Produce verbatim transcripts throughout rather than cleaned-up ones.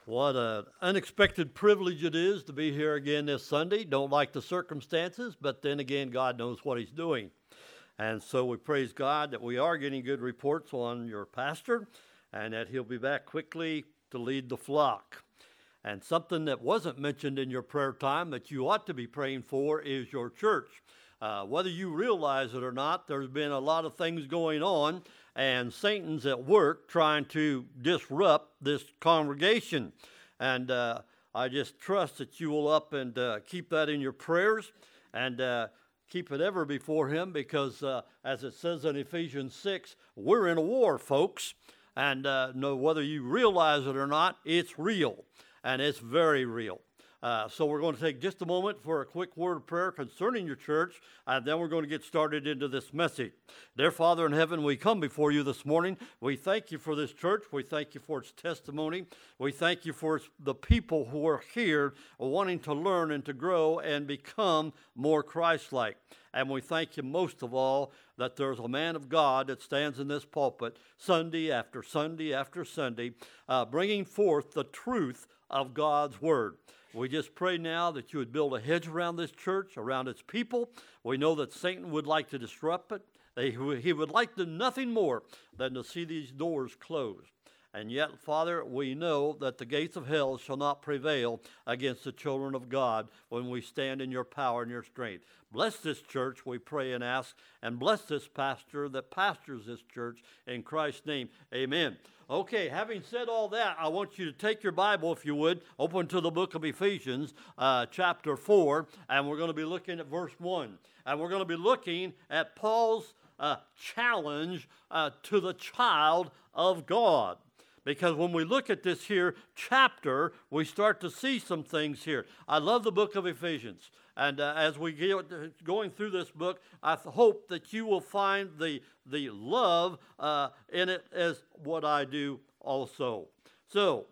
What an unexpected privilege it is to be here again this Sunday. Don't like the circumstances, but then again, God knows what He's doing. And so we praise God that we are getting good reports on your pastor and that he'll be back quickly to lead the flock. And something that wasn't mentioned in your prayer time that you ought to be praying for is your church. Uh, whether you realize it or not, there's been a lot of things going on, and Satan's at work trying to disrupt this congregation. And uh, I just trust that you will up and uh, keep that in your prayers and uh, keep it ever before Him, because uh, as it says in Ephesians six, we're in a war, folks. And uh, no, whether you realize it or not, it's real, and it's very real. Uh, so we're going to take just a moment for a quick word of prayer concerning your church, and then we're going to get started into this message. Dear Father in heaven, we come before you this morning. We thank you for this church. We thank you for its testimony. We thank you for the people who are here wanting to learn and to grow and become more Christ-like. And we thank you most of all that there's a man of God that stands in this pulpit Sunday after Sunday after Sunday, uh, bringing forth the truth of God's Word. We just pray now that you would build a hedge around this church, around its people. We know that Satan would like to disrupt it. He would like to nothing more than to see these doors closed. And yet, Father, we know that the gates of hell shall not prevail against the children of God when we stand in your power and your strength. Bless this church, we pray and ask, and bless this pastor that pastors this church in Christ's name. Amen. Okay, having said all that, I want you to take your Bible, if you would, open to the book of Ephesians, uh, chapter four, and we're going to be looking at verse one. And we're going to be looking at Paul's uh, challenge uh, to the child of God. Because when we look at this here chapter, we start to see some things here. I love the book of Ephesians. And uh, as we get going through this book, I hope that you will find the, the love uh, in it as what I do also. So,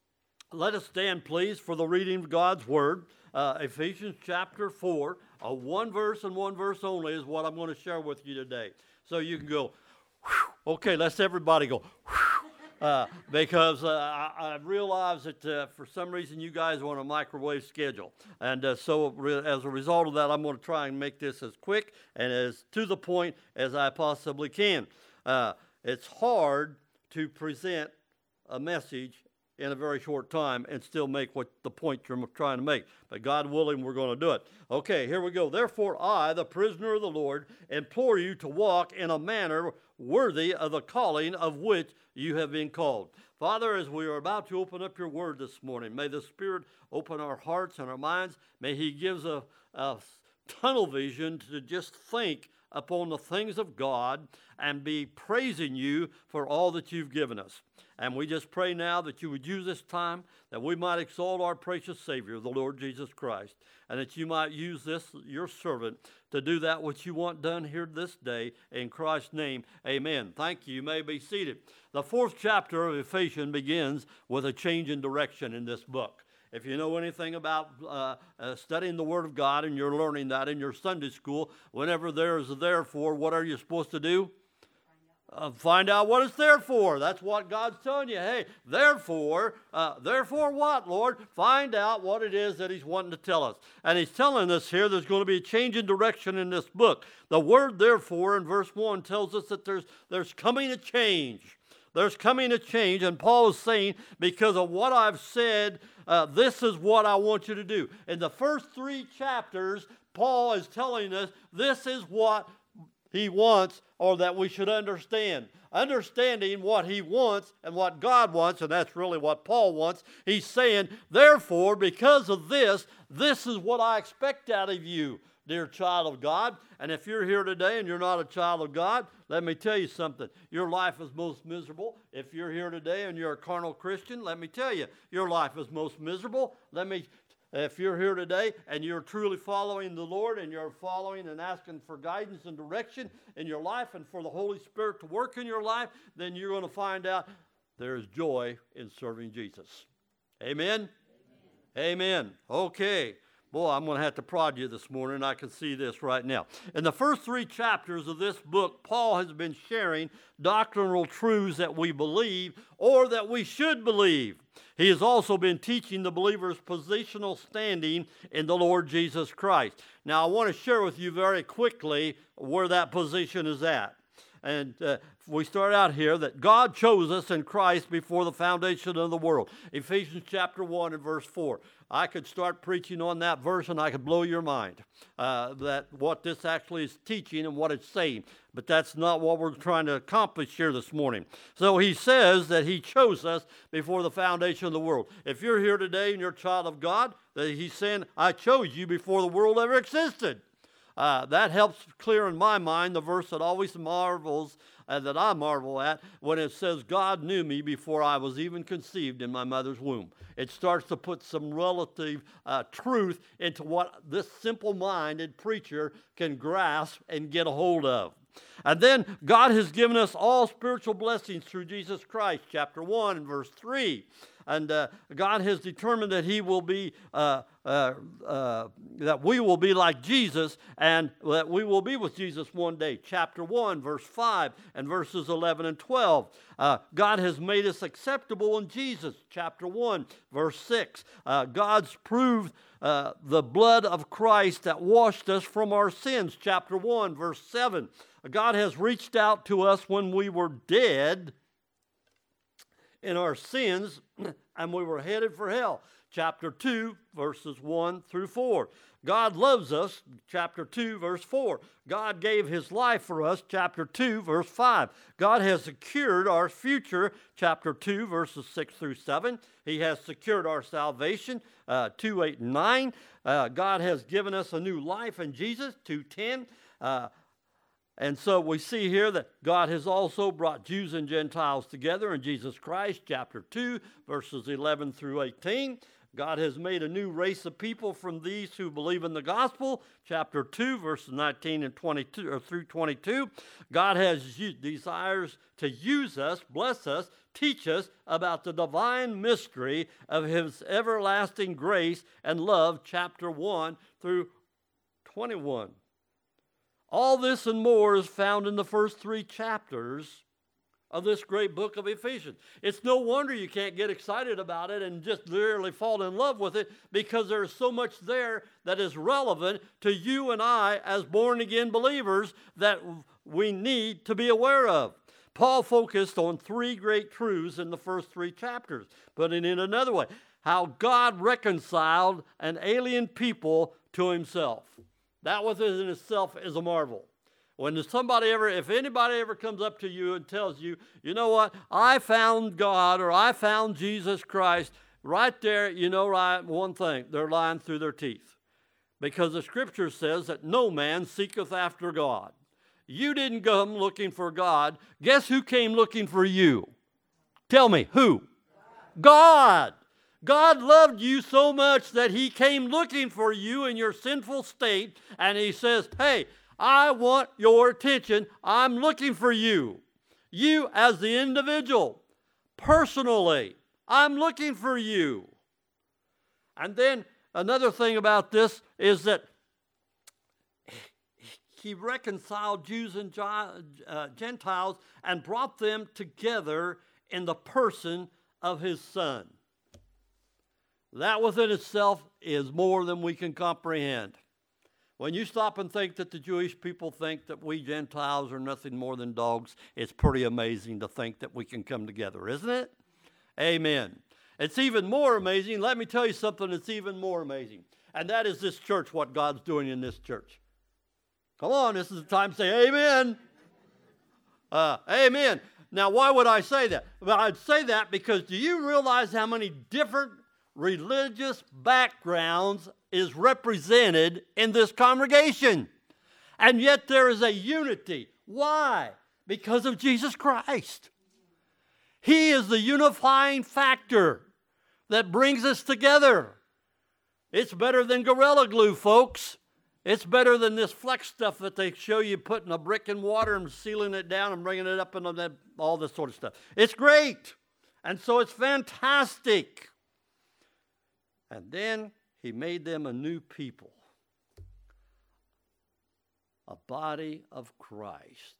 let us stand, please, for the reading of God's Word. Uh, Ephesians chapter four, uh, one verse and one verse only is what I'm going to share with you today. So you can go, whew. Okay, let's everybody go, whew. Uh, because uh, I, I realize that uh, for some reason you guys are on a microwave schedule. And uh, so re- as a result of that, I'm going to try and make this as quick and as to the point as I possibly can. Uh, it's hard to present a message in a very short time and still make what the point you're trying to make. But God willing, we're going to do it. Okay, here we go. Therefore, I, the prisoner of the Lord, implore you to walk in a manner worthy of the calling of which you have been called. Father, as we are about to open up your word this morning, may the Spirit open our hearts and our minds. May He give us a, a tunnel vision to just think upon the things of God and be praising you for all that you've given us. And we just pray now that you would use this time, that we might exalt our precious Savior, the Lord Jesus Christ, and that you might use this, your servant, to do that which you want done here this day. In Christ's name, amen. Thank you. You may be seated. The fourth chapter of Ephesians begins with a change in direction in this book. If you know anything about uh, uh, studying the Word of God and you're learning that in your Sunday school, whenever there is a therefore, what are you supposed to do? Uh, find out what it's there for. That's what God's telling you. Hey, therefore, uh, therefore what, Lord? Find out what it is that He's wanting to tell us. And He's telling us here there's going to be a change in direction in this book. The word therefore in verse one tells us that there's, there's coming a change. There's coming a change, and Paul is saying, because of what I've said, uh, this is what I want you to do. In the first three chapters, Paul is telling us this is what he wants, or that we should understand. Understanding what he wants and what God wants, and that's really what Paul wants. He's saying, therefore, because of this, this is what I expect out of you, dear child of God. And if you're here today and you're not a child of God, let me tell you something. Your life is most miserable. If you're here today and you're a carnal Christian, let me tell you, your life is most miserable. Let me If you're here today and you're truly following the Lord and you're following and asking for guidance and direction in your life and for the Holy Spirit to work in your life, then you're going to find out there is joy in serving Jesus. Amen? Amen. Amen. Okay. Boy, I'm going to have to prod you this morning. I can see this right now. In the first three chapters of this book, Paul has been sharing doctrinal truths that we believe or that we should believe. He has also been teaching the believer's positional standing in the Lord Jesus Christ. Now, I want to share with you very quickly where that position is at. And uh, we start out here that God chose us in Christ before the foundation of the world. Ephesians chapter one and verse four. I could start preaching on that verse and I could blow your mind, uh, that what this actually is teaching and what it's saying. But that's not what we're trying to accomplish here this morning. So he says that he chose us before the foundation of the world. If you're here today and you're a child of God, that he's saying, I chose you before the world ever existed. Uh, that helps clear in my mind the verse that always marvels, uh, that I marvel at, when it says, God knew me before I was even conceived in my mother's womb. It starts to put some relative uh, truth into what this simple-minded preacher can grasp and get a hold of. And then God has given us all spiritual blessings through Jesus Christ, chapter one and verse three. And uh, God has determined that he will be, uh, uh, uh, that we will be like Jesus, and that we will be with Jesus one day. Chapter one, verse five, and verses eleven and twelve. Uh, God has made us acceptable in Jesus. Chapter one, verse six. Uh, God's proved uh, the blood of Christ that washed us from our sins. Chapter one, verse seven. God has reached out to us when we were dead in our sins, and we were headed for hell. Chapter two, verses one through four. God loves us, chapter two, verse four. God gave his life for us, chapter two, verse five. God has secured our future, chapter two, verses six through seven. He has secured our salvation, uh, two, eight, and nine. Uh, God has given us a new life in Jesus, two, ten. Uh, And so we see here that God has also brought Jews and Gentiles together in Jesus Christ, chapter two, verses eleven through eighteen. God has made a new race of people from these who believe in the gospel, chapter two, verses nineteen and twenty-two, or through twenty-two. God has u- desires to use us, bless us, teach us about the divine mystery of his everlasting grace and love, chapter one through twenty-one. All this and more is found in the first three chapters of this great book of Ephesians. It's no wonder you can't get excited about it and just literally fall in love with it, because there's so much there that is relevant to you and I as born-again believers that we need to be aware of. Paul focused on three great truths in the first three chapters, putting it another way, how God reconciled an alien people to himself. That within itself is a marvel. When somebody ever, if anybody ever comes up to you and tells you, you know what, I found God or I found Jesus Christ, right there, you know right, one thing, they're lying through their teeth. Because the scripture says that no man seeketh after God. You didn't come looking for God. Guess who came looking for you? Tell me, who? God. God loved you so much that he came looking for you in your sinful state, and he says, hey, I want your attention. I'm looking for you. You as the individual, personally, I'm looking for you. And then another thing about this is that he reconciled Jews and Gentiles and brought them together in the person of his Son. That within itself is more than we can comprehend. When you stop and think that the Jewish people think that we Gentiles are nothing more than dogs, it's pretty amazing to think that we can come together, isn't it? Amen. It's even more amazing. Let me tell you something that's even more amazing. And that is this church, what God's doing in this church. Come on, this is the time to say amen. Uh, amen. Now, why would I say that? Well, I'd say that because do you realize how many different religious backgrounds is represented in this congregation? And yet there is a unity. Why? Because of Jesus Christ. He is the unifying factor that brings us together. It's better than Gorilla Glue, folks. It's better than this flex stuff that they show you putting a brick in water and sealing it down and bringing it up and all this sort of stuff. It's great. And so it's fantastic. And then he made them a new people, a body of Christ,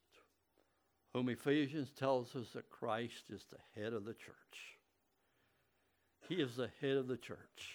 whom Ephesians tells us that Christ is the head of the church. He is the head of the church.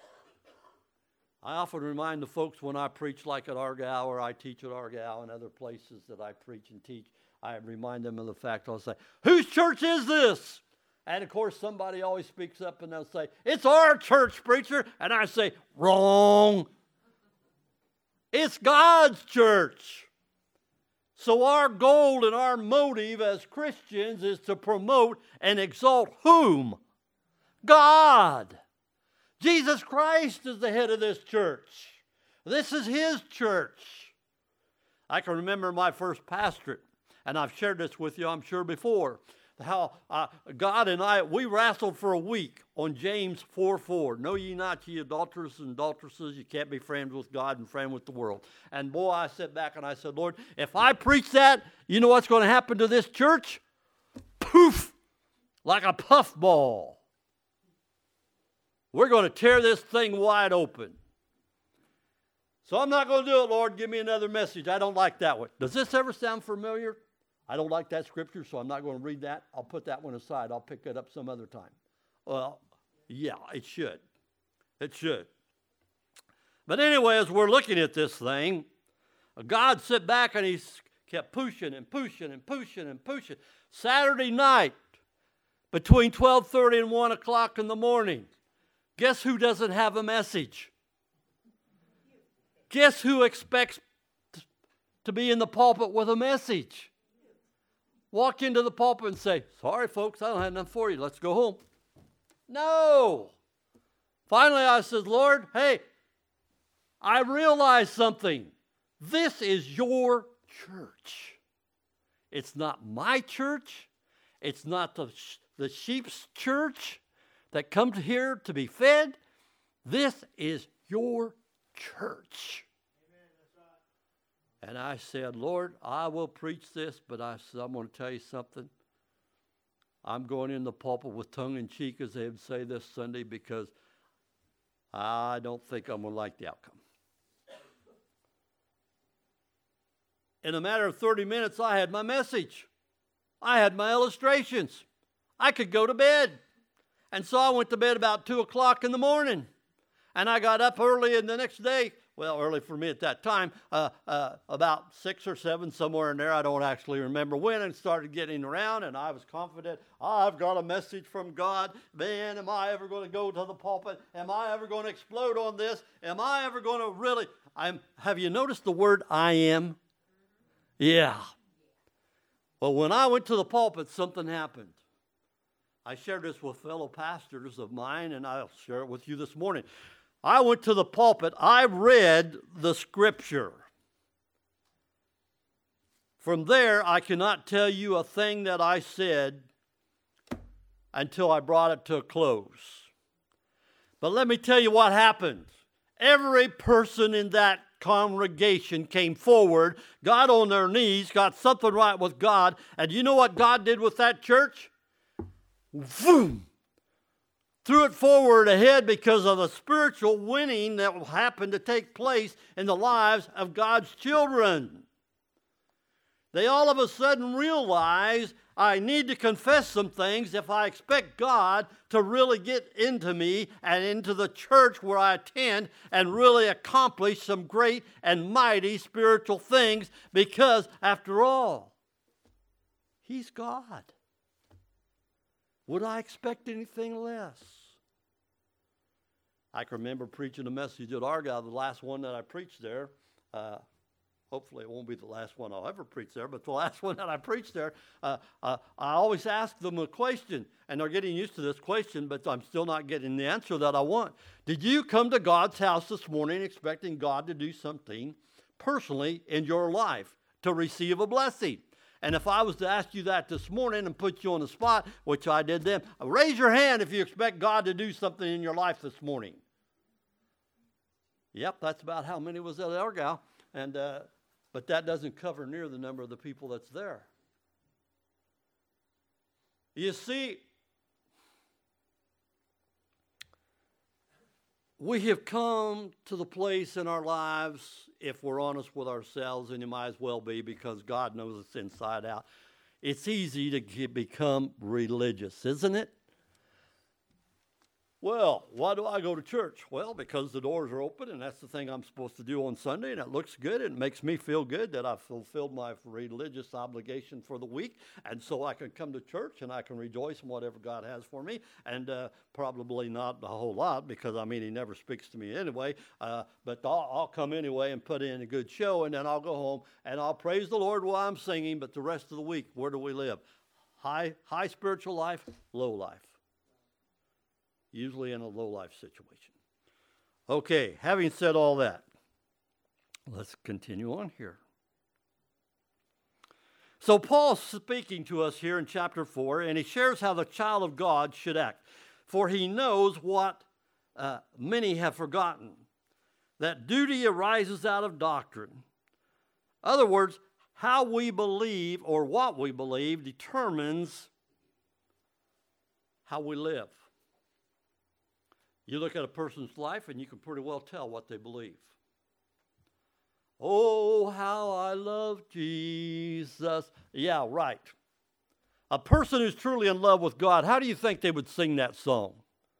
I often remind the folks when I preach, like at Argyle, or I teach at Argyle and other places that I preach and teach, I remind them of the fact. I'll say, whose church is this? And of course, somebody always speaks up and they'll say, it's our church, preacher. And I say, wrong. It's God's church. So our goal and our motive as Christians is to promote and exalt whom? God. Jesus Christ is the head of this church. This is His church. I can remember my first pastorate, and I've shared this with you, I'm sure, before, how uh, God and I, we wrestled for a week on James four four. Know ye not, ye adulterers and adulteresses, you can't be friends with God and friend with the world. And boy, I sat back and I said, Lord, if I preach that, you know what's going to happen to this church? Poof! Like a puffball. We're going to tear this thing wide open. So I'm not going to do it, Lord. Give me another message. I don't like that one. Does this ever sound familiar? I don't like that scripture, so I'm not going to read that. I'll put that one aside. I'll pick it up some other time. Well, yeah, it should. It should. But anyway, as we're looking at this thing, God sat back and He kept pushing and pushing and pushing and pushing. Saturday night, between twelve thirty and one o'clock in the morning, guess who doesn't have a message? Guess who expects t- to be in the pulpit with a message? Walk into the pulpit and say, sorry, folks, I don't have enough for you. Let's go home. No. Finally, I said, Lord, hey, I realized something. This is your church. It's not my church. It's not the, the sheep's church that comes here to be fed. This is your church. And I said, Lord, I will preach this, but I said, I'm going to tell you something. I'm going in the pulpit with tongue in cheek, as they would say this Sunday, because I don't think I'm going to like the outcome. In a matter of thirty minutes, I had my message. I had my illustrations. I could go to bed. And so I went to bed about two o'clock in the morning. And I got up early in the next day. Well, early for me at that time, uh, uh, about six or seven, somewhere in there. I don't actually remember when, and started getting around, and I was confident, I've got a message from God. Man, am I ever going to go to the pulpit? Am I ever going to explode on this? Am I ever going to really? I'm. Have you noticed the word I am? Yeah. Well, when I went to the pulpit, something happened. I shared this with fellow pastors of mine, and I'll share it with you this morning. I went to the pulpit. I read the scripture. From there, I cannot tell you a thing that I said until I brought it to a close. But let me tell you what happened. Every person in that congregation came forward, got on their knees, got something right with God, and you know what God did with that church? Boom! Threw it forward ahead because of the spiritual winning that will happen to take place in the lives of God's children. They all of a sudden realize I need to confess some things if I expect God to really get into me and into the church where I attend and really accomplish some great and mighty spiritual things, because after all, He's God. Would I expect anything less? I can remember preaching a message at Argyle, the last one that I preached there. Uh, hopefully it won't be the last one I'll ever preach there, but the last one that I preached there, uh, uh, I always ask them a question, and they're getting used to this question, but I'm still not getting the answer that I want. Did you come to God's house this morning expecting God to do something personally in your life to receive a blessing? And if I was to ask you that this morning and put you on the spot, which I did then, raise your hand if you expect God to do something in your life this morning. Yep, that's about how many was at Argyle. And, uh, but that doesn't cover near the number of the people that's there. You see, we have come to the place in our lives, if we're honest with ourselves, and you might as well be, because God knows us inside out. It's easy to get, become religious, isn't it? Well, why do I go to church? Well, because the doors are open, and that's the thing I'm supposed to do on Sunday, and it looks good, and it makes me feel good that I've fulfilled my religious obligation for the week, and so I can come to church, and I can rejoice in whatever God has for me, and uh, probably not a whole lot, because, I mean, he never speaks to me anyway, uh, but I'll, I'll come anyway and put in a good show, and then I'll go home, and I'll praise the Lord while I'm singing, but the rest of the week, where do we live? High, high spiritual life, low life. Usually in a low-life situation. Okay, having said all that, let's continue on here. So Paul's speaking to us here in chapter four, and he shares how the child of God should act. For he knows what uh, many have forgotten, that duty arises out of doctrine. In other words, how we believe or what we believe determines how we live. You look at a person's life and you can pretty well tell what they believe. Oh, how I love Jesus. Yeah, right. A person who's truly in love with God, how do you think they would sing that song?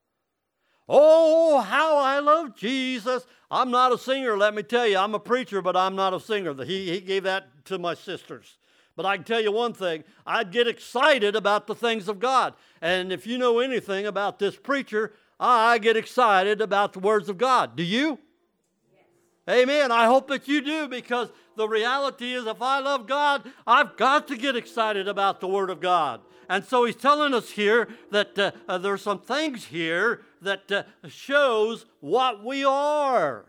Oh, how I love Jesus. I'm not a singer, let me tell you. I'm a preacher, but I'm not a singer. He, he gave that to my sisters. But I can tell you one thing, I'd get excited about the things of God. And if you know anything about this preacher, I get excited about the words of God. Do you? Yes. Amen. I hope that you do, because the reality is if I love God, I've got to get excited about the Word of God. And so he's telling us here that uh, uh, there's some things here that uh, shows what we are.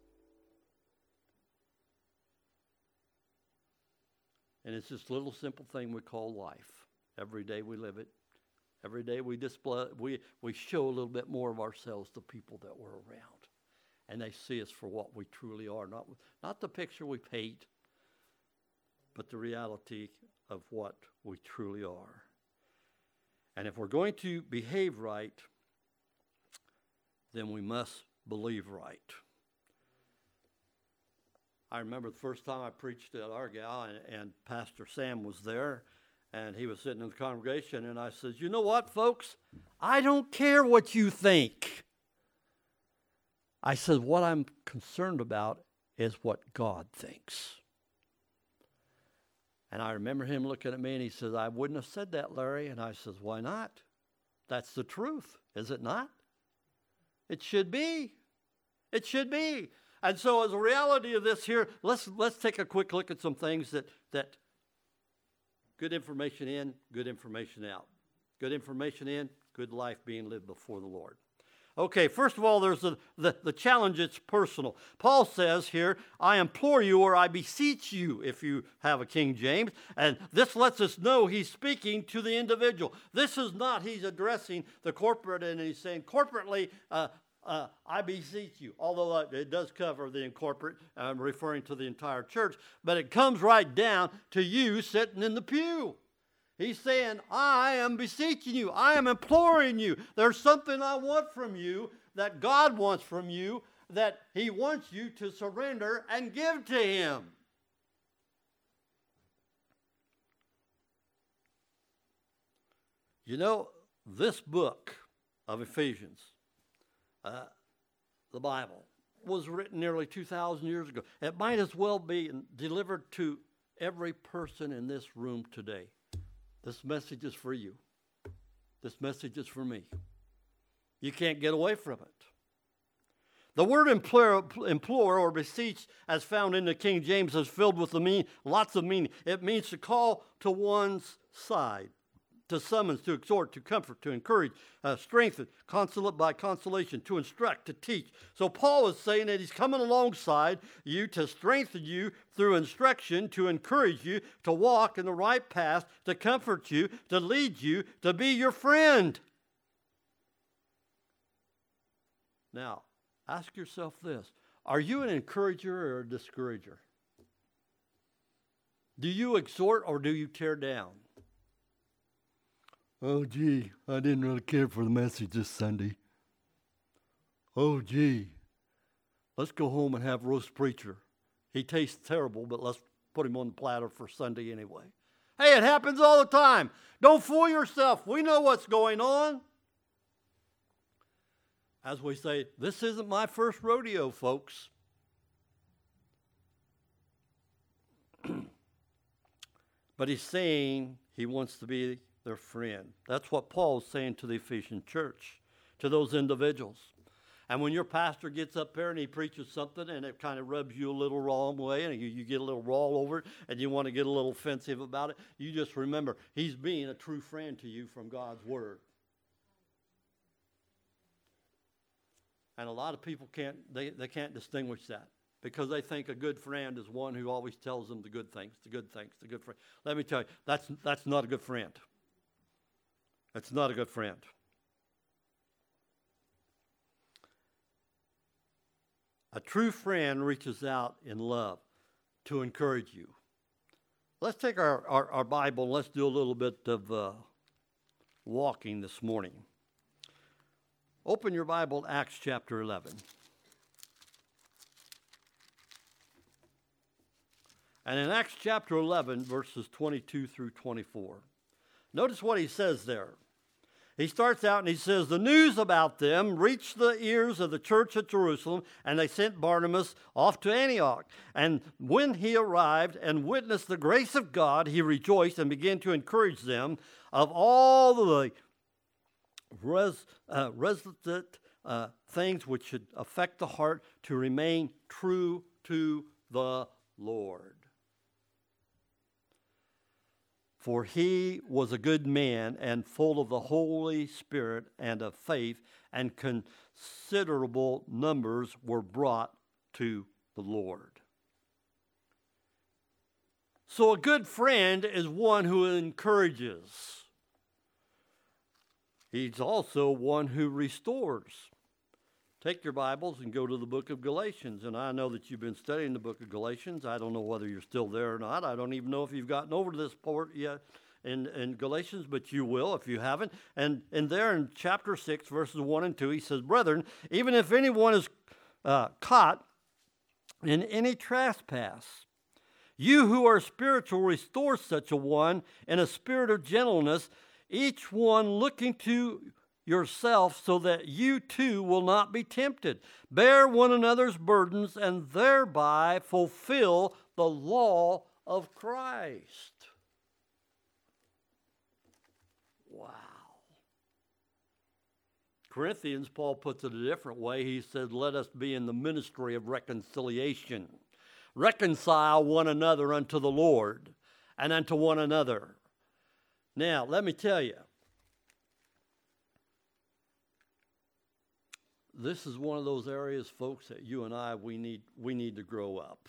And it's this little simple thing we call life. Every day we live it. Every day we display, we, we show a little bit more of ourselves to people that we're around. And they see us for what we truly are. Not, not the picture we paint, but the reality of what we truly are. And if we're going to behave right, then we must believe right. I remember the first time I preached at Argyle, and, and Pastor Sam was there. And he was sitting in the congregation, and I said, you know what, folks? I don't care what you think. I said, what I'm concerned about is what God thinks. And I remember him looking at me, and he says, I wouldn't have said that, Larry. And I says, why not? That's the truth, is it not? It should be. It should be. And so as a reality of this here, let's let's take a quick look at some things that that good information in, good information out. Good information in, good life being lived before the Lord. Okay, first of all, there's the, the, the challenge. It's personal. Paul says here, I implore you, or I beseech you, if you have a King James. And this lets us know he's speaking to the individual. This is not he's addressing the corporate, and he's saying corporately, uh, uh, I beseech you. Although it does cover the corporate, uh, referring to the entire church. But it comes right down to you sitting in the pew. He's saying, I am beseeching you. I am imploring you. There's something I want from you that God wants from you, that he wants you to surrender and give to him. You know, this book of Ephesians, uh, the Bible, was written nearly two thousand years ago. It might as well be delivered to every person in this room today. This message is for you. This message is for me. You can't get away from it. The word implore, implore or beseech, as found in the King James, is filled with the mean, lots of meaning. It means to call to one's side, to summons, to exhort, to comfort, to encourage, uh, strengthen, consolate by consolation, to instruct, to teach. So Paul is saying that he's coming alongside you to strengthen you through instruction, to encourage you to walk in the right path, to comfort you, to lead you, to be your friend. Now, ask yourself this. Are you an encourager or a discourager? Do you exhort or do you tear down? Oh, gee, I didn't really care for the message this Sunday. Oh, gee, let's go home and have roast preacher. He tastes terrible, but let's put him on the platter for Sunday anyway. Hey, it happens all the time. Don't fool yourself. We know what's going on. As we say, this isn't my first rodeo, folks. But he's saying he wants to be their friend. That's what Paul's saying to the Ephesian church, to those individuals. And when your pastor gets up there and he preaches something and it kind of rubs you a little wrong way and you, you get a little raw over it and you want to get a little offensive about it, you just remember he's being a true friend to you from God's word. And a lot of people can't, they, they can't distinguish that because they think a good friend is one who always tells them the good things, the good things, the good friend. Let me tell you, that's, that's not a good friend. That's not a good friend. A true friend reaches out in love to encourage you. Let's take our, our, our Bible and let's do a little bit of uh, walking this morning. Open your Bible to Acts chapter eleven. And in Acts chapter eleven, verses twenty-two through twenty-four, notice what he says there. He starts out and he says, the news about them reached the ears of the church at Jerusalem, and they sent Barnabas off to Antioch. And when he arrived and witnessed the grace of God, he rejoiced and began to encourage them of all the res, uh, resolute uh, things which should affect the heart to remain true to the Lord. For he was a good man and full of the Holy Spirit and of faith, and considerable numbers were brought to the Lord. So a good friend is one who encourages. He's also one who restores. Take your Bibles and go to the book of Galatians. And I know that you've been studying the book of Galatians. I don't know whether you're still there or not. I don't even know if you've gotten over to this part yet in, in Galatians, but you will if you haven't. And, and there in chapter six, verses one and two, he says, brethren, even if anyone is uh, caught in any trespass, you who are spiritual restore such a one in a spirit of gentleness, each one looking to yourself, so that you too will not be tempted. Bear one another's burdens and thereby fulfill the law of Christ. Wow. Corinthians, Paul puts it a different way. He said, let us be in the ministry of reconciliation. Reconcile one another unto the Lord and unto one another. Now, let me tell you, this is one of those areas, folks, that you and I, we need, we need to grow up.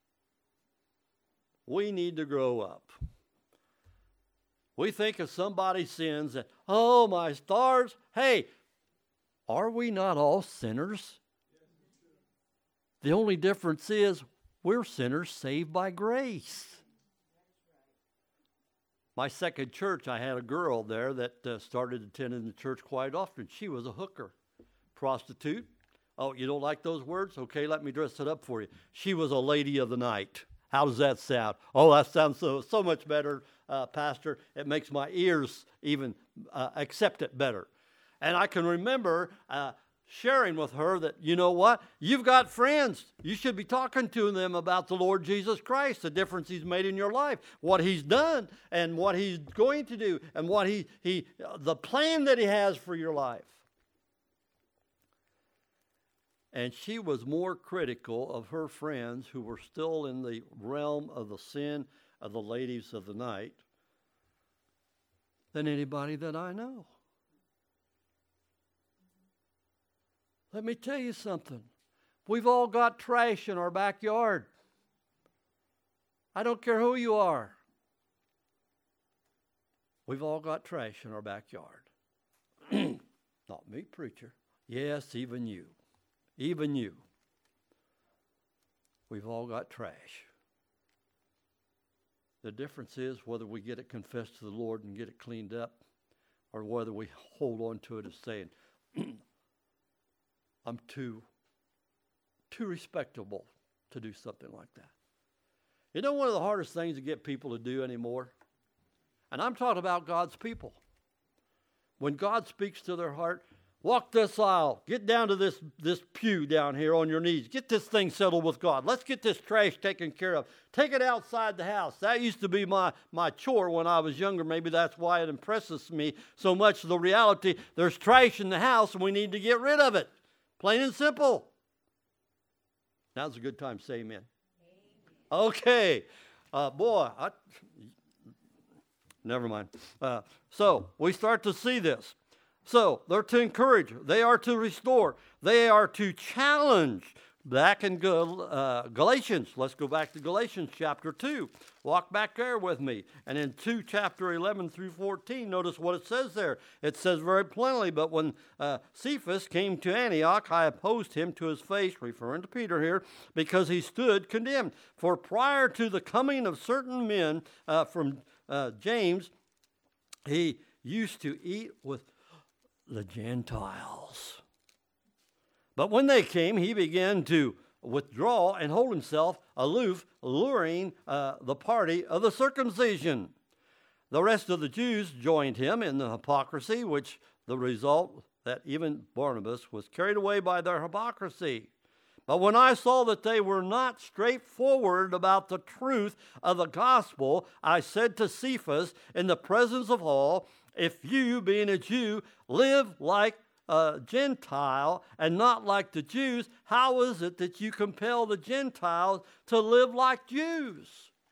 We need to grow up. We think if somebody sins that, oh, my stars, hey, are we not all sinners? The only difference is we're sinners saved by grace. My second church, I had a girl there that uh, started attending the church quite often. She was a hooker. Prostitute. Oh, you don't like those words? Okay, let me dress it up for you. She was a lady of the night. How does that sound? Oh, that sounds so so much better, uh, Pastor. It makes my ears even uh, accept it better. And I can remember uh, sharing with her that, you know what? You've got friends. You should be talking to them about the Lord Jesus Christ, the difference he's made in your life, what he's done and what he's going to do, and what he, he the plan that he has for your life. And she was more critical of her friends who were still in the realm of the sin of the ladies of the night than anybody that I know. Let me tell you something. We've all got trash in our backyard. I don't care who you are. We've all got trash in our backyard. Not me, preacher. Yes, even you. Even you. We've all got trash. The difference is whether we get it confessed to the Lord and get it cleaned up, or whether we hold on to it as saying, I'm too, too respectable to do something like that. You know one of the hardest things to get people to do anymore? And I'm talking about God's people. When God speaks to their heart, Walk this aisle. Get down to this, this pew down here on your knees. Get this thing settled with God. Let's get this trash taken care of. Take it outside the house. That used to be my, my chore when I was younger. Maybe that's why it impresses me so much. The reality, there's trash in the house and we need to get rid of it. Plain and simple. Now's a good time to say amen. Amen. Okay. Uh, boy, I, never mind. Uh, so we start to see this. So they're to encourage, they are to restore, they are to challenge. Back in Gal- uh, Galatians, let's go back to Galatians chapter two. Walk back there with me. And in two, chapter eleven through fourteen, notice what it says there. It says very plainly, but when uh, Cephas came to Antioch, I opposed him to his face, referring to Peter here, because he stood condemned. For prior to the coming of certain men uh, from uh, James, he used to eat with the Gentiles. But when they came, he began to withdraw and hold himself aloof, luring uh, the party of the circumcision. The rest of the Jews joined him in the hypocrisy, which the result that even Barnabas was carried away by their hypocrisy. But when I saw that they were not straightforward about the truth of the gospel, I said to Cephas in the presence of all, if you, being a Jew, live like a Gentile and not like the Jews, how is it that you compel the Gentiles to live like Jews?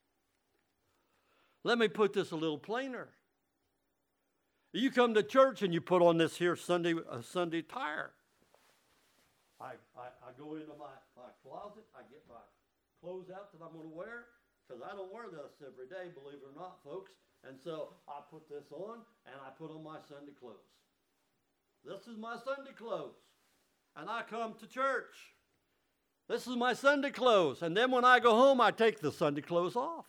Let me put this a little plainer. You come to church and you put on this here Sunday uh, Sunday attire. I, I, I go into my, my closet, I get my clothes out that I'm going to wear, because I don't wear this every day, believe it or not, folks. And so I put this on, and I put on my Sunday clothes. This is my Sunday clothes. And I come to church. This is my Sunday clothes. And then when I go home, I take the Sunday clothes off.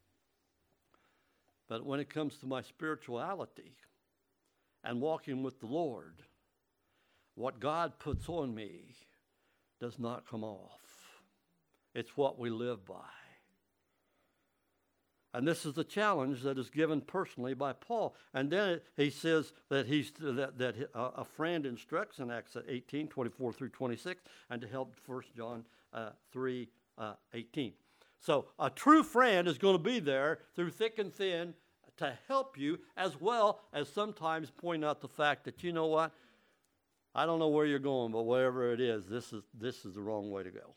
But when it comes to my spirituality and walking with the Lord, what God puts on me does not come off. It's what we live by. And this is the challenge that is given personally by Paul. And then he says that he's that, that a friend instructs in Acts eighteen, twenty-four through twenty-six, and to help First John uh, three, eighteen. So a true friend is going to be there through thick and thin to help you, as well as sometimes point out the fact that, you know what, I don't know where you're going, but wherever it is, this is this is the wrong way to go.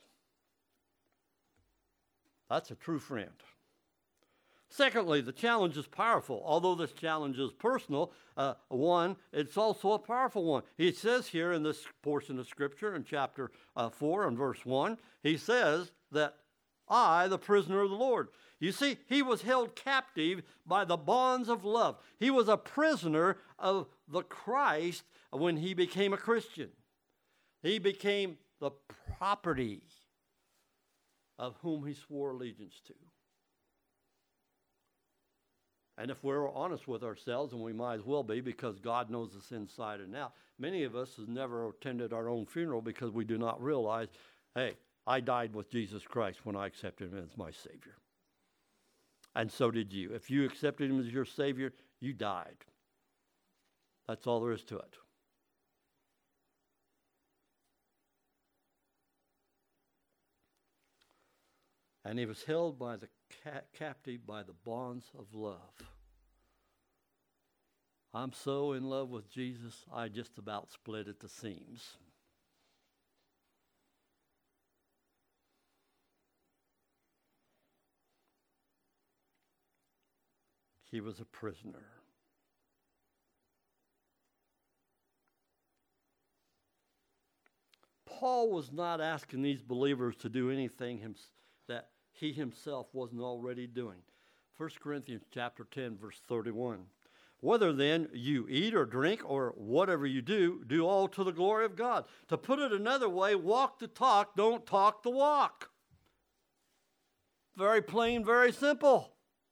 That's a true friend. Secondly, the challenge is powerful. Although this challenge is personal, uh, one, it's also a powerful one. He says here in this portion of Scripture in chapter uh, four and verse one, he says that I, the prisoner of the Lord. You see, he was held captive by the bonds of love. He was a prisoner of the Christ when he became a Christian. He became the property of whom he swore allegiance to. And if we're honest with ourselves, and we might as well be, because God knows us inside and out, many of us have never attended our own funeral because we do not realize, hey, I died with Jesus Christ when I accepted him as my Savior. And so did you. If you accepted him as your Savior, you died. That's all there is to it. And he was held by the ca- captive by the bonds of love. I'm so in love with Jesus, I just about split at the seams. He was a prisoner. Paul was not asking these believers to do anything him, that he himself wasn't already doing. First Corinthians chapter ten, verse thirty-one. Whether then you eat or drink or whatever you do, do all to the glory of God. To put it another way, walk the talk, don't talk the walk. Very plain, very simple.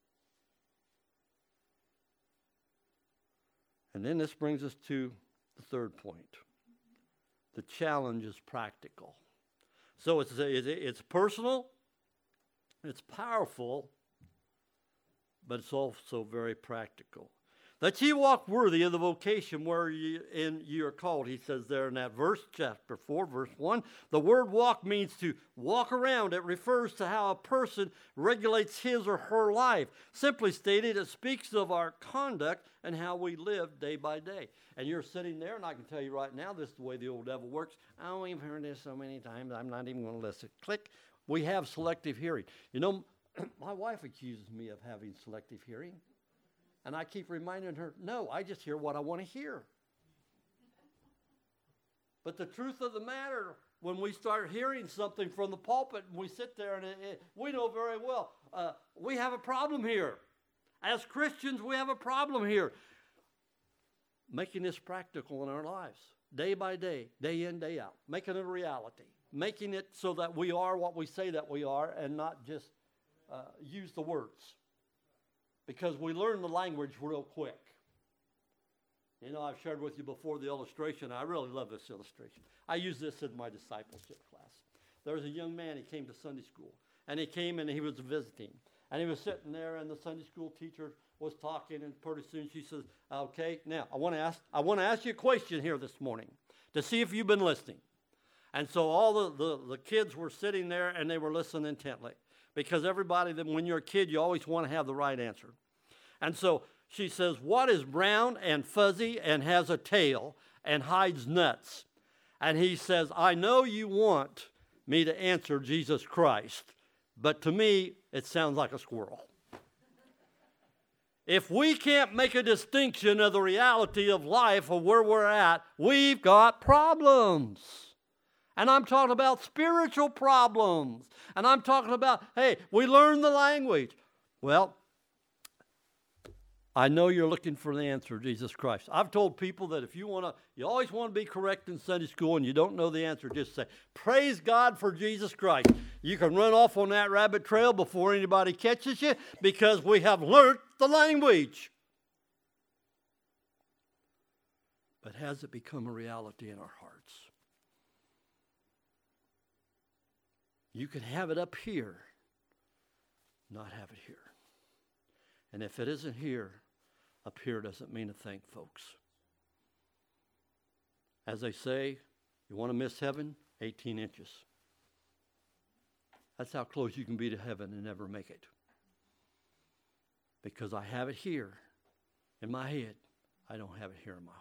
And then this brings us to the third point. The challenge is practical. So it's, it's personal, it's powerful, but it's also very practical. That ye walk worthy of the vocation wherein you, you are called. He says there in that verse, chapter four, verse one. The word walk means to walk around. It refers to how a person regulates his or her life. Simply stated, it speaks of our conduct and how we live day by day. And you're sitting there, and I can tell you right now, this is the way the old devil works. Oh, we've heard this so many times, I'm not even going to listen. Click. We have selective hearing. You know, my wife accuses me of having selective hearing. And I keep reminding her, no, I just hear what I want to hear. But the truth of the matter, when we start hearing something from the pulpit and we sit there and it, it, we know very well, uh, we have a problem here. As Christians, we have a problem here. Making this practical in our lives, day by day, day in, day out. Making it a reality. Making it so that we are what we say that we are and not just uh, use the words. Because we learn the language real quick. You know, I've shared with you before the illustration. I really love this illustration. I use this in my discipleship class. There was a young man, he came to Sunday school. And he came and he was visiting. And he was sitting there and the Sunday school teacher was talking. And pretty soon she says, okay, now I want to ask I want to ask you a question here this morning to see if you've been listening. And so all the, the, the kids were sitting there and they were listening intently. Because everybody, when you're a kid, you always want to have the right answer. And so she says, what is brown and fuzzy and has a tail and hides nuts? And he says, I know you want me to answer Jesus Christ, but to me, it sounds like a squirrel. If we can't make a distinction of the reality of life or where we're at, we've got problems. And I'm talking about spiritual problems. And I'm talking about, hey, we learn the language. Well, I know you're looking for the answer, Jesus Christ. I've told people that if you want to, you always want to be correct in Sunday school and you don't know the answer, just say, praise God for Jesus Christ. You can run off on that rabbit trail before anybody catches you because we have learned the language. But has it become a reality in our hearts? You can have it up here, not have it here. And if it isn't here, up here doesn't mean a thing, folks. As they say, you want to miss heaven? eighteen inches. That's how close you can be to heaven and never make it. Because I have it here in my head. I don't have it here in my heart.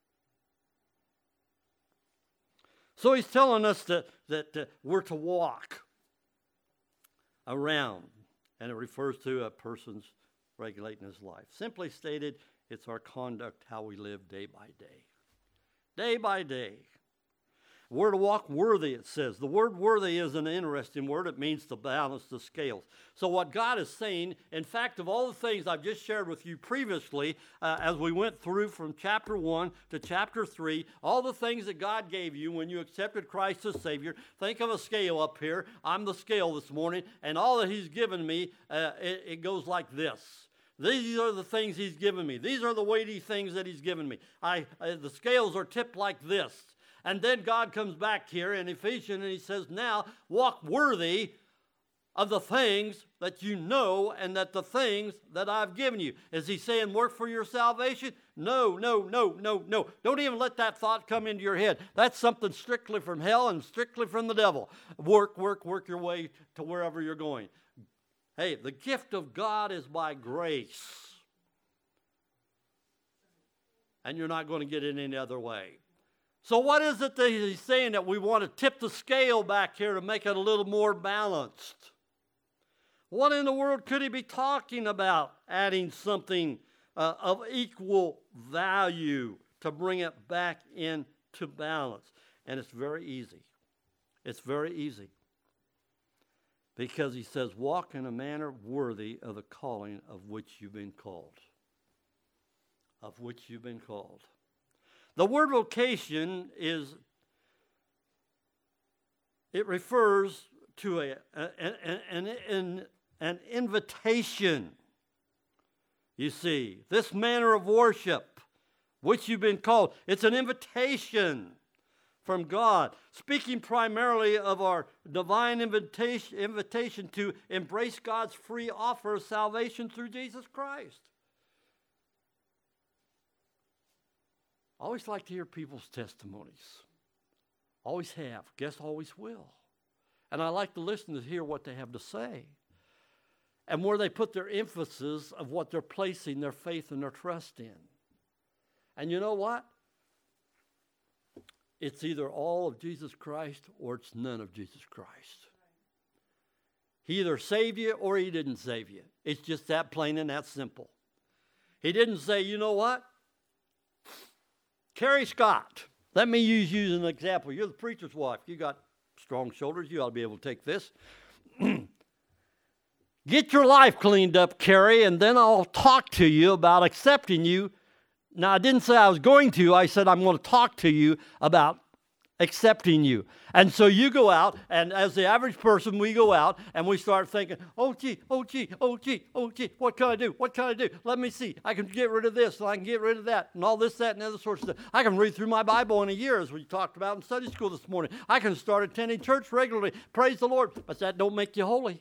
So he's telling us that, that uh, we're to walk around, and it refers to a person's regulating his life. Simply stated, it's our conduct, how we live day by day. Day by day. We're to walk worthy, it says. The word worthy is an interesting word. It means to balance the scales. So what God is saying, in fact, of all the things I've just shared with you previously, uh, as we went through from chapter one to chapter three, all the things that God gave you when you accepted Christ as Savior, think of a scale up here. I'm the scale this morning, and all that He's given me, uh, it, it goes like this. These are the things He's given me. These are the weighty things that He's given me. I, uh, the scales are tipped like this. And then God comes back here in Ephesians and He says, now walk worthy of the things that you know and that the things that I've given you. Is He saying work for your salvation? No, no, no, no, no. Don't even let that thought come into your head. That's something strictly from hell and strictly from the devil. Work, work, work your way to wherever you're going. Hey, the gift of God is by grace. And you're not going to get it any other way. So what is it that He's saying that we want to tip the scale back here to make it a little more balanced? What in the world could He be talking about? Adding something uh, of equal value to bring it back into balance. And it's very easy. It's very easy. Because He says, walk in a manner worthy of the calling of which you've been called. Of which you've been called. The word vocation is, it refers to a, an, an, an, an invitation. You see, this manner of worship, which you've been called, it's an invitation from God, speaking primarily of our divine invitation, invitation to embrace God's free offer of salvation through Jesus Christ. I always like to hear people's testimonies. Always have. Guess always will. And I like to listen to hear what they have to say. And where they put their emphasis of what they're placing their faith and their trust in. And you know what? It's either all of Jesus Christ or it's none of Jesus Christ. He either saved you or he didn't save you. It's just that plain and that simple. He didn't say, you know what? Carrie Scott. Let me use you as an example. You're the preacher's wife. You got strong shoulders. You ought to be able to take this. Get your life cleaned up, Carrie, and then I'll talk to you about accepting you. Now, I didn't say I was going to. I said I'm going to talk to you about accepting you. And so you go out, and as the average person, we go out, and we start thinking, oh, gee, oh, gee, oh, gee, oh, gee, what can I do? What can I do? Let me see. I can get rid of this, and I can get rid of that, and all this, that, and other sorts of stuff. I can read through my Bible in a year, as we talked about in Sunday school this morning. I can start attending church regularly. Praise the Lord. But that don't make you holy.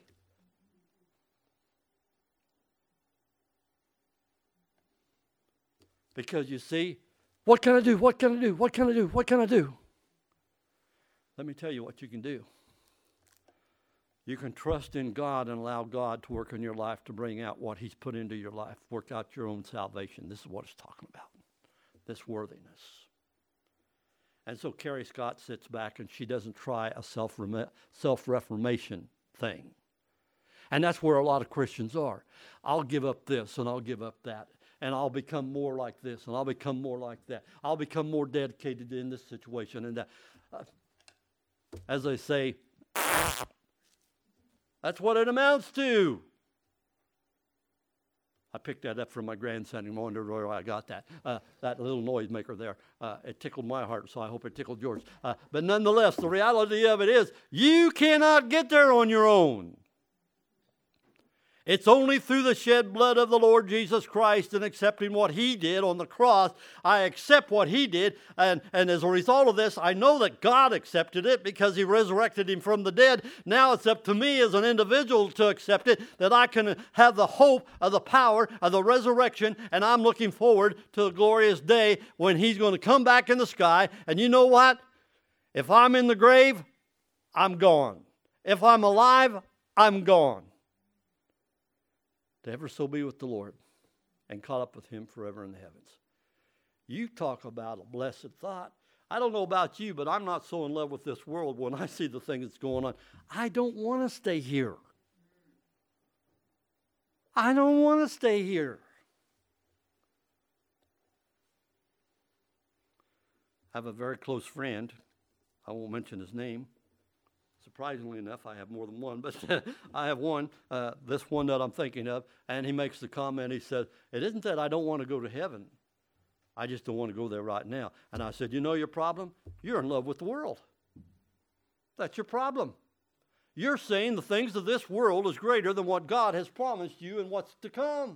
Because you see, what can I do? What can I do? What can I do? What can I do? Let me tell you what you can do. You can trust in God and allow God to work in your life to bring out what he's put into your life. Work out your own salvation. This is what it's talking about. This worthiness. And so Carrie Scott sits back and she doesn't try a self self-reformation thing. And that's where a lot of Christians are. I'll give up this and I'll give up that. And I'll become more like this and I'll become more like that. I'll become more dedicated in this situation and that. Uh, As they say, that's what it amounts to. I picked that up from my grandson and wondered where I got that. Uh, that little noise maker there. Uh, it tickled my heart, so I hope it tickled yours. Uh, but nonetheless, the reality of it is, you cannot get there on your own. It's only through the shed blood of the Lord Jesus Christ and accepting what he did on the cross. I accept what he did, and, and as a result of this, I know that God accepted it because he resurrected him from the dead. Now it's up to me as an individual to accept it, that I can have the hope of the power of the resurrection, and I'm looking forward to the glorious day when he's going to come back in the sky. And you know what? If I'm in the grave, I'm gone. If I'm alive, I'm gone. To ever so be with the Lord and caught up with him forever in the heavens. You talk about a blessed thought. I don't know about you, but I'm not so in love with this world when I see the thing that's going on. I don't want to stay here. I don't want to stay here. I have a very close friend. I won't mention his name. Surprisingly enough, I have more than one, but I have one, uh, this one that I'm thinking of, and he makes the comment, he says, it isn't that I don't want to go to heaven. I just don't want to go there right now. And I said, you know your problem? You're in love with the world. That's your problem. You're saying the things of this world is greater than what God has promised you and what's to come.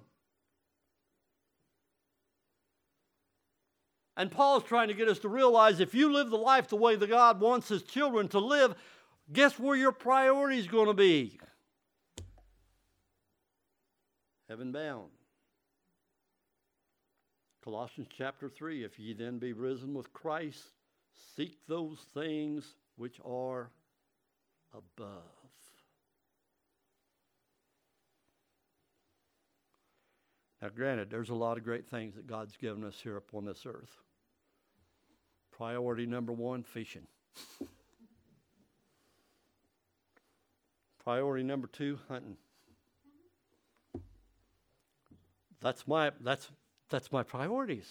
And Paul's trying to get us to realize if you live the life the way that God wants his children to live, guess where your priority is going to be? Heaven bound. Colossians chapter three, if ye then be risen with Christ, seek those things which are above. Now granted, there's a lot of great things that God's given us here upon this earth. Priority number one, fishing. Priority number two, hunting. That's my that's that's my priorities.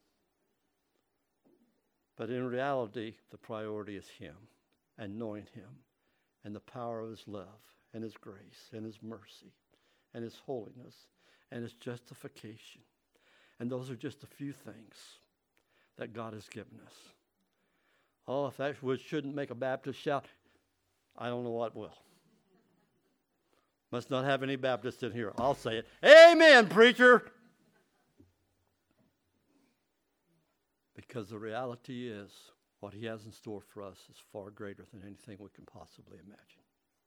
But in reality, the priority is him and knowing him and the power of his love and his grace and his mercy and his holiness and his justification. And those are just a few things that God has given us. Oh, if that shouldn't make a Baptist shout, I don't know what will. Must not have any Baptists in here. I'll say it. Amen, preacher. Because the reality is, what he has in store for us is far greater than anything we can possibly imagine.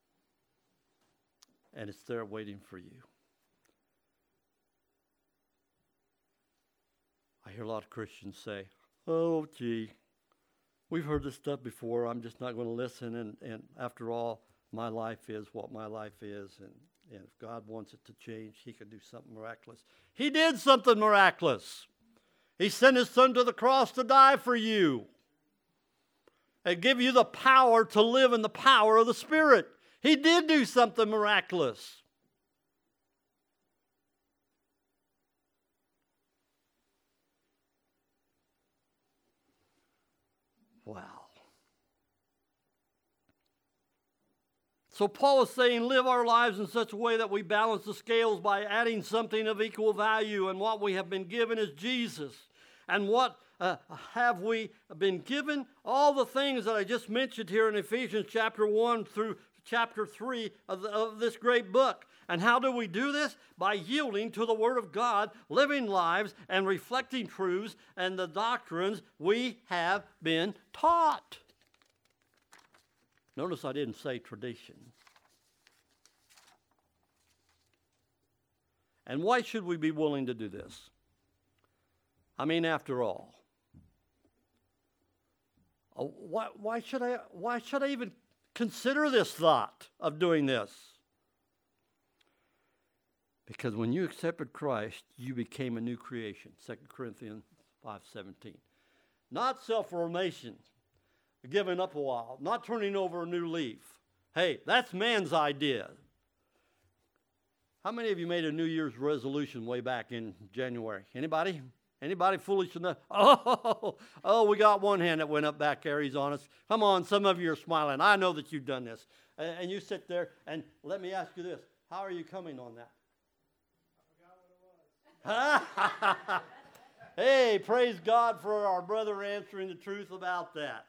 And it's there waiting for you. I hear a lot of Christians say, Oh, gee. We've heard this stuff before. I'm just not going to listen. And, and after all, my life is what my life is. And, and if God wants it to change, he can do something miraculous. He did something miraculous. He sent his son to the cross to die for you and give you the power to live in the power of the Spirit. He did do something miraculous. Wow. So Paul is saying, live our lives in such a way that we balance the scales by adding something of equal value. And what we have been given is Jesus. And what uh, have we been given? All the things that I just mentioned here in Ephesians chapter one through chapter three of, the, of this great book. And how do we do this? By yielding to the Word of God, living lives, and reflecting truths and the doctrines we have been taught. Notice I didn't say tradition. And why should we be willing to do this? I mean, after all, why, why should I, why should I even consider this thought of doing this? Because when you accepted Christ, you became a new creation. Second Corinthians five seventeen. Not self-formation, giving up a while, not turning over a new leaf. Hey, that's man's idea. How many of you made a New Year's resolution way back in January? Anybody? Anybody foolish enough? Oh, oh, we got one hand that went up back there. He's honest. Come on, some of you are smiling. I know that you've done this. And you sit there, and let me ask you this. How are you coming on that? Hey, praise God for our brother answering the truth about that.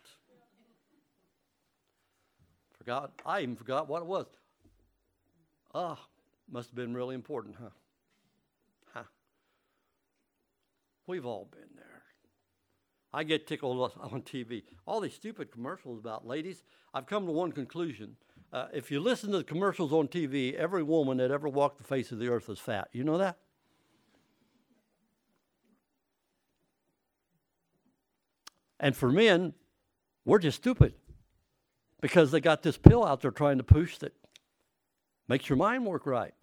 Forgot, I even forgot what it was. Ah, oh, must have been really important, huh? Huh. We've all been there. I get tickled on T V. All these stupid commercials about ladies. I've come to one conclusion. Uh, if you listen to the commercials on T V, every woman that ever walked the face of the earth is fat. You know that? And for men, we're just stupid because they got this pill out there trying to push that makes your mind work right.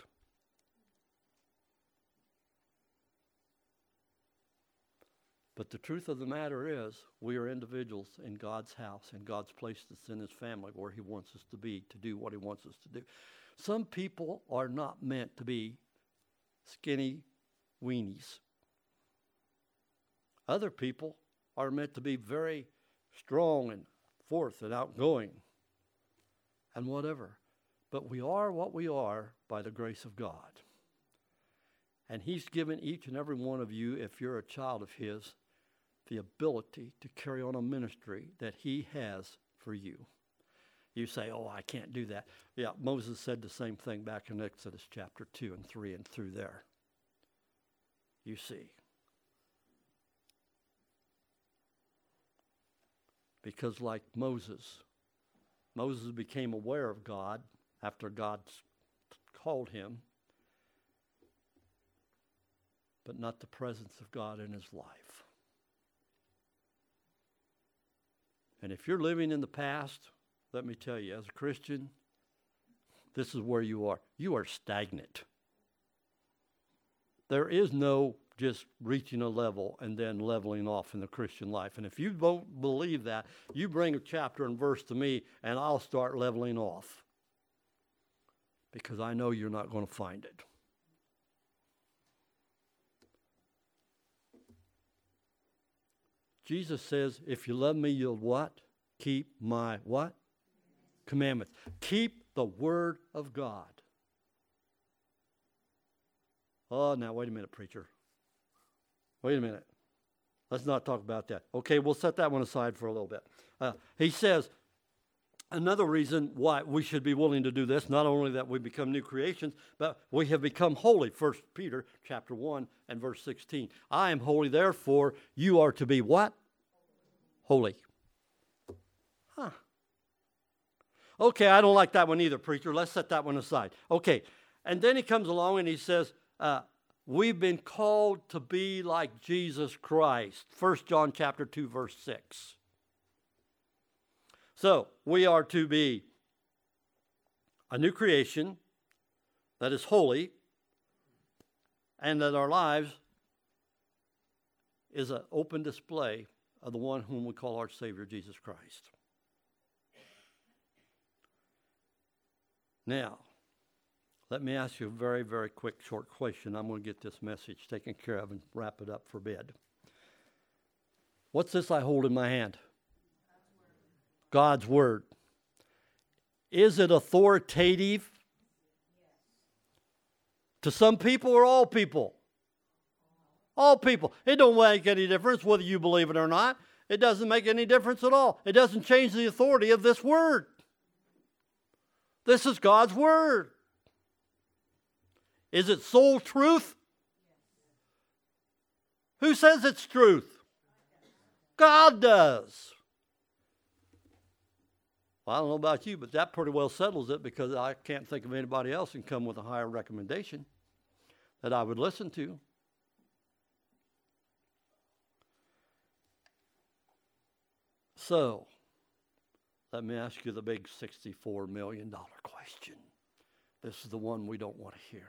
But the truth of the matter is, we are individuals in God's house, and God's placed us in his family where he wants us to be, to do what he wants us to do. Some people are not meant to be skinny weenies. Other people are meant to be very strong and forth and outgoing and whatever. But we are what we are by the grace of God. And he's given each and every one of you, if you're a child of his, the ability to carry on a ministry that he has for you. You say, oh, I can't do that. Yeah, Moses said the same thing back in Exodus chapter two and three and through there. You see. Because like Moses, Moses became aware of God after God called him, but not the presence of God in his life. And if you're living in the past, let me tell you, as a Christian, this is where you are. You are stagnant. There is no just reaching a level and then leveling off in the Christian life. And if you don't believe that, you bring a chapter and verse to me, and I'll start leveling off. Because I know you're not going to find it. Jesus says, if you love me, you'll what? Keep my what? Commandments. Keep the word of God. Oh, now wait a minute, preacher. Wait a minute. Let's not talk about that. Okay, we'll set that one aside for a little bit. Uh, he says, another reason why we should be willing to do this, not only that we become new creations, but we have become holy. First Peter chapter one and verse sixteen. I am holy, therefore you are to be what? Holy. Huh. Okay, I don't like that one either, preacher. Let's set that one aside. Okay, and then he comes along and he says, uh, we've been called to be like Jesus Christ. First John chapter two, verse six. So, we are to be a new creation that is holy, and that our lives is an open display of the one whom we call our Savior, Jesus Christ. Now, let me ask you a very, very quick, short question. I'm going to get this message taken care of and wrap it up for bed. What's this I hold in my hand? God's Word. Is it authoritative to some people or all people? All people. It don't make any difference whether you believe it or not. It doesn't make any difference at all. It doesn't change the authority of this Word. This is God's Word. Is it sole truth? Who says it's truth? God does. Well, I don't know about you, but that pretty well settles it, because I can't think of anybody else who can come with a higher recommendation that I would listen to. So, let me ask you the big sixty-four million dollars question. This is the one we don't want to hear.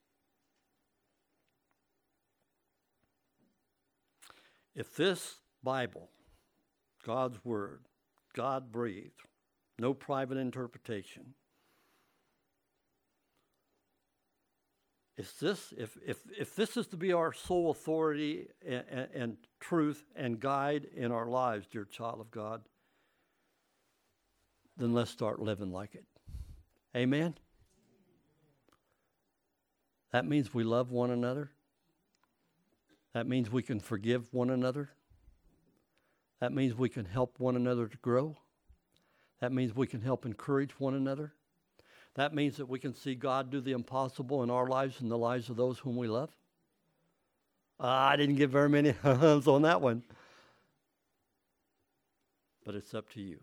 If this Bible, God's Word, God breathed, no private interpretation, Is this, if, if, if this is to be our sole authority and, and, and truth and guide in our lives, dear child of God, then let's start living like it. Amen? That means we love one another. That means we can forgive one another. That means we can help one another to grow. That means we can help encourage one another. That means that we can see God do the impossible in our lives and the lives of those whom we love. Uh, I didn't get very many hands on that one. But it's up to you.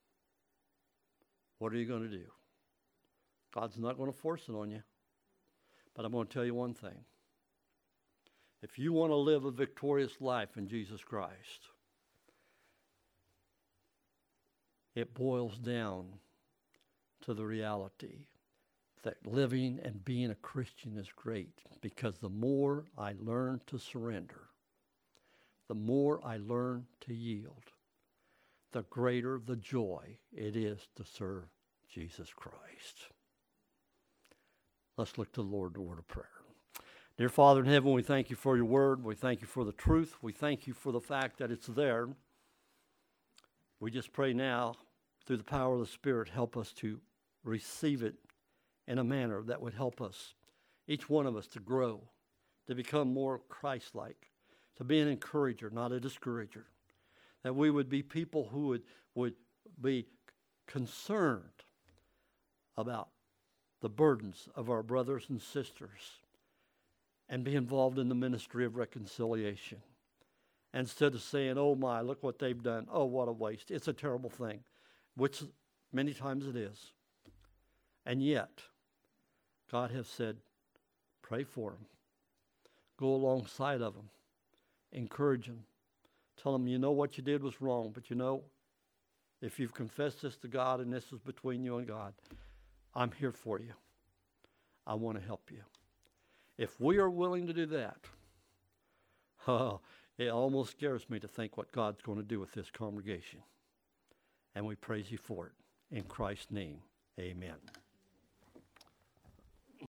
What are you going to do? God's not going to force it on you. But I'm going to tell you one thing. If you want to live a victorious life in Jesus Christ, it boils down to the reality that living and being a Christian is great, because the more I learn to surrender, the more I learn to yield, the greater the joy it is to serve Jesus Christ. Let's look to the Lord in a word of prayer. Dear Father in heaven, we thank you for your word. We thank you for the truth. We thank you for the fact that it's there. We just pray now, through the power of the Spirit, help us to receive it in a manner that would help us, each one of us, to grow, to become more Christ-like, to be an encourager, not a discourager. That we would be people who would, would be concerned about the burdens of our brothers and sisters and be involved in the ministry of reconciliation. Instead of saying, oh my, look what they've done. Oh, what a waste. It's a terrible thing, which many times it is. And yet, God has said, pray for them. Go alongside of them. Encourage them. Tell them, you know what you did was wrong, but you know, if you've confessed this to God and this is between you and God, I'm here for you. I want to help you. If we are willing to do that, oh, it almost scares me to think what God's going to do with this congregation. And we praise you for it. In Christ's name, amen.